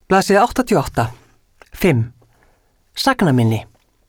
Blaðsíða 88. 5. Sagnaminni.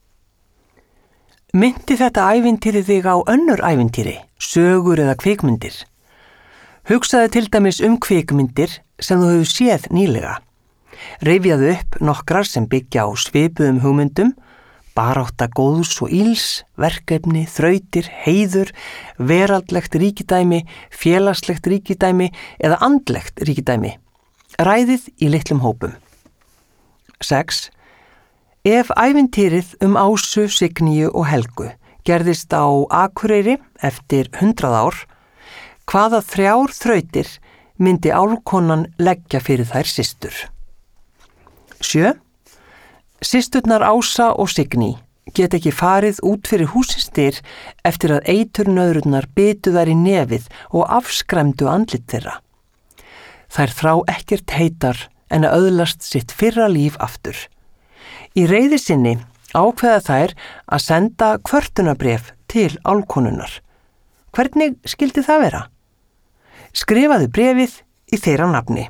Minnti þetta ævintýri þig á önnur ævintýri, sögur eða kvikmyndir? Hugsaðu til dæmis kvikmyndir sem þú hefur séð nýlega. Rifjaðu upp nokkrar sem byggja á svipuðum hugmyndum, barátta góðs og ills, verkefni, þrautir, heiður, veraldlegt ríkidæmi, félagslegt ríkidæmi eða andlegt ríkidæmi. Ræðið í litlum hópum. 6. Ef ævintýrið Ásu, Signíu og Helgu gerðist á Akureyri eftir 100 ár, hvaða 3 þrautir myndi álfkonan leggja fyrir þær systur? 7. Systurnar Ása og Signý get ekki farið út fyrir húsins dyr eftir að eiturnöðrurnar bitu þær í nefið og afskræmdu andlit þeirra. Þær þrá ekkert heitar en að öðlast sitt fyrra líf aftur. Í reiði sinni ákveða þær að senda kvörtunarbréf til álfkonunnar. Hvernig skyldi það vera? Skrifaðu bréfið í þeirra nafni.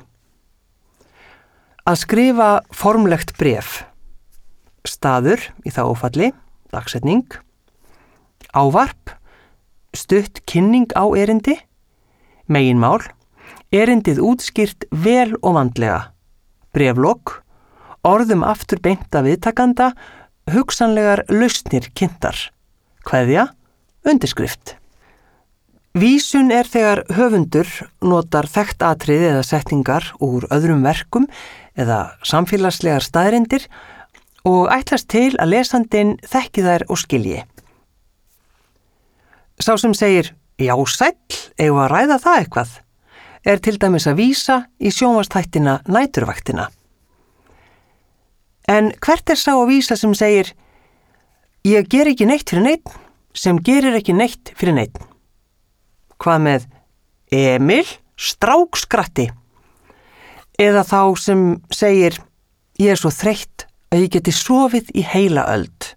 Að skrifa formlegt bréf. Staður í þágufalli, dagsetning. Ávarp, stutt kynning á erindi. Meginmál, erindið útskýrt vel og vandlega. Bréflok, orðum aftur beint af viðtakanda, hugsanlegar lausnir kynntar. Kveðja, undirskrift. Vísun þegar höfundur notar þekkt atriði eða setningar úr öðrum verkum eða samfélagslegar staðreyndir og ætlast til að lesandinn þekki þær og skilji. Sá sem segir, já sæll, eigum að ræða það eitthvað, til dæmis að vísa í sjónvarpsþættina Næturvaktina. En hvert sá að vísa sem segir, ég ger ekki neitt fyrir neinn, sem gerir ekki neitt fyrir neinn? Hvað með Emil strákskratti? Eða þá sem segir, ég svo þreytt að ég geti sofið í heila öld.